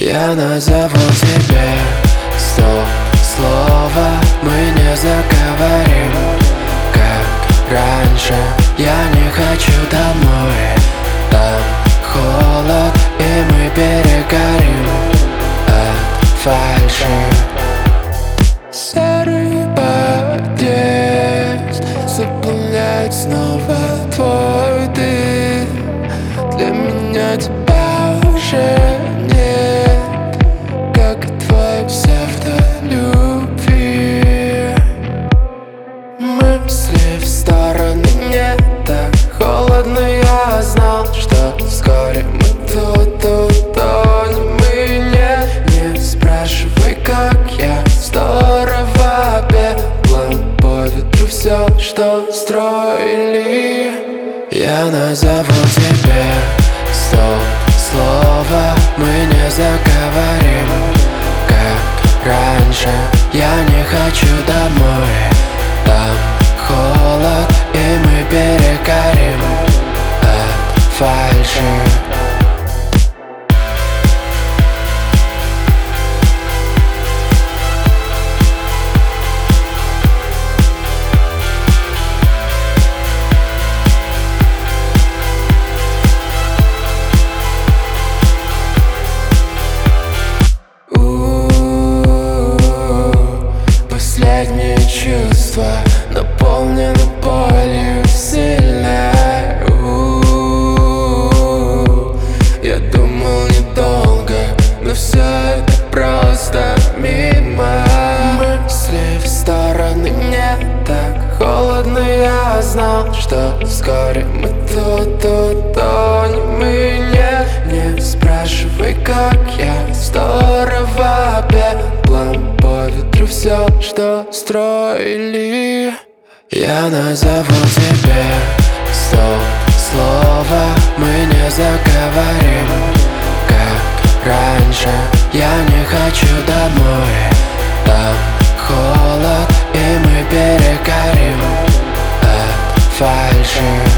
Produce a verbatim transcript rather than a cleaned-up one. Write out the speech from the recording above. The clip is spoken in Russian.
Я назову тебе сто слова, мы не заговорим, как раньше. Я не хочу домой, там холод, и мы перегорим от фальши. Серый подъезд заполняет снова твой дым. Для меня тебя уже нет, как и твоей псевдолюбви. Мысли в стороны, мне так холодно. Я знал, что вскоре мы тут утонем. И не, не спрашивай, как я здорово пела по ветру все, что строили. Я назову тебе сто слова, мы не заговорим, как раньше. Я не хочу домой, там холод, и мы перегорим от фальши. Последние чувства наполнены болью сильной. У-у-у. Я думал недолго, но все это просто мимо. Мысли в стороны, мне так холодно. Я знал, что вскоре мы тут утонем. И не, не спрашивай, как я здорово пела по ветру все, что строили. Я назову тебе сто слова, мы не заговорим, как раньше. Я не хочу домой, там холод, и мы перегорим от фальши.